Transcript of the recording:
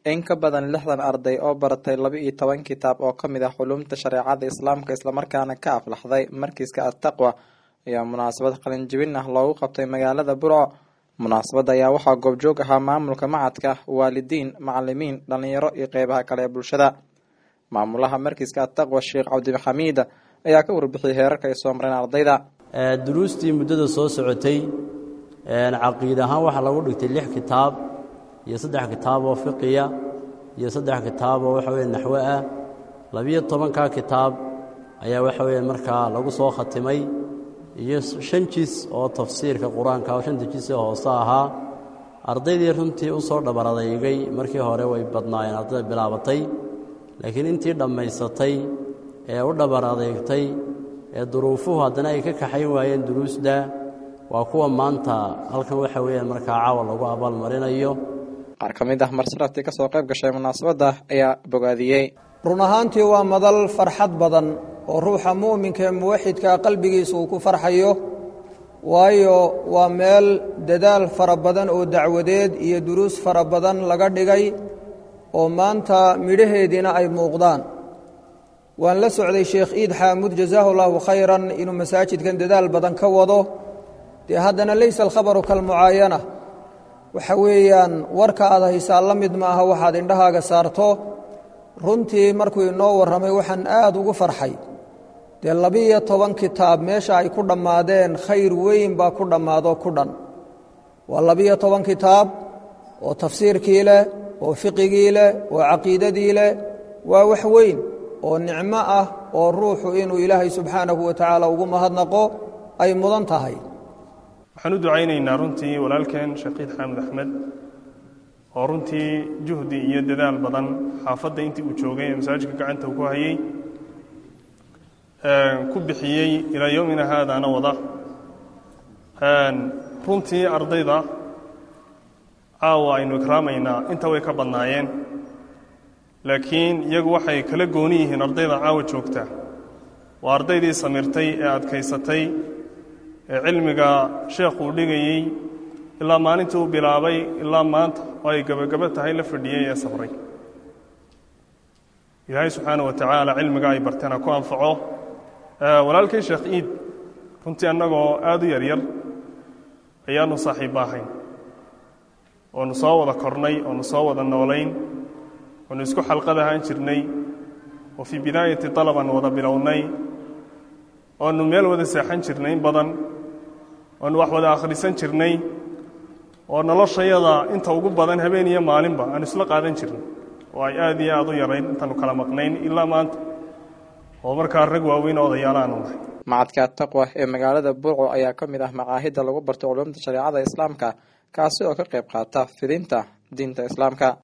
in ka badan 60 arday oo baratay 12 kitaab oo kamid ah culumta shariicada islaamka isla markaana ka aflaxday markiiska at-taqwa ayaa munaasabad qalin jabin ah loogu qabtay magaalada Burco. munaasabada ayaa waxaa goobjoog ahaa maamulka macadka, waalidiin, macallimiin, dhalinyaro iyo qeybaha kale ee bulshada. maamulaha markiiska at-taqwa Sheekh Cabdi Xamiid ayaa ka warbixiyay heerarka ay soo mareen ardayda. duruustii muddada soo socotay caqiid ahaan waxa lagu dhigtay 6 kitaab iyo 3 kitaab oo fiqiya iyo 3 kitaab oo waxa weeye naxwo ah. 12 ka kitaab ayaa waxa weeye markaa lagu soo khatimay iyo 5 jis oo tafsiirka quraanka oo 5 jis oo hoos ahaa. ardaydii runtii u soo dhabaradaygay markii hore way badnaayeen arday bilaabatay, laakiin intii dhamaysatay ee u dhabaradaygtay ee duruufuhu haddana ay ka kaxayn waayeen duruusda waa kuwa maanta halkan waxa weeyaan markaa caawa lagu abaal marinayo. qaar ka mid ah marsalaftii ka soo qayb gashay munaasabada ayaa bogaadiyay. run ahaantii waa madal farxad badan oo ruuxa muuminka ee muwaxidka qalbigiisa uu ku farxayo, waayo waa meel dadaal fara badan oo dacwadeed iyo duruus fara badan laga dhigay oo maanta midhaheediina ay muuqdaan. waan la socday Sheekh Iid Xaamud jazaahu Allahu khayran inuu masaajidkan dadaal badan ka wado. dee haddana laysa alkhabaru kalmucaayana, waxa weeyaan warka aad haysaa la mid ma aha waxaad indhahaaga saarto. runtii markuu inoo warramay waxaan aad ugu farxay. dee 12 kitaab meesha ay ku dhammaadeen khayr weyn baa ku dhammaado ku dhan. waa 12 kitaab oo tafsiirkii leh, oo fiqigii leh, oo caqiidadii leh. waa wax weyn oo nicmo ah oo ruuxu inuu ilaahay subxaanahu wa tacaala ugu mahadnaqo ay mudan tahay. waxaan u ducaynaynaa runtii walaalkeen Sheekh Iid Xaamud Axmed oo runtii juhdi iyo dadaal badan xaafadda intii uu joogay ee masaajidka gacanta ku hayay ku bixiyey ilaa yowmina haadaana wada. runtii ardayda caawa aynu ikraamaynaa inta way ka badnaayeen, laakiin iyagu waxay kala gooni yihiin ardayda caawa joogta. waa ardaydii samirtay ee adkaysatay ee cilmiga sheekhu dhigayay ilaa maalintii uu bilaabay ilaa maanta oo ay gabagaba tahay la fadhiyay ee sabray. ilaahay subxaanahu wa tacaala cilmiga ay barteen ha ku anfaco. walaalkay Sheekh Iid runtii annagoo aad u yaryar ayaanu saaxiib ahayn, oonu soo wada kornay, oonu soo wada noolayn, oonu isku xalqad ahaan jirnay, oo fii bidaayati dalaban wada bilownay, oonu meel wada seexan jirnay in badan, oonu wax wada akhrisan jirnay, oo noloshayada inta ugu badan habeen iyo maalinba aan isla qaadan jirnay, oo ay aad iyo aad u yarayn intaanu kala maqnayn ilaa maanta oo markaa rag waaweyn oo odayaal aanu nahay. macadka at-taqwa ee magaalada Burco ayaa ka mid ah macaahidda lagu barto culumta shariicada islaamka, kaasi oo ka qayb qaata fidinta diinta islaamka.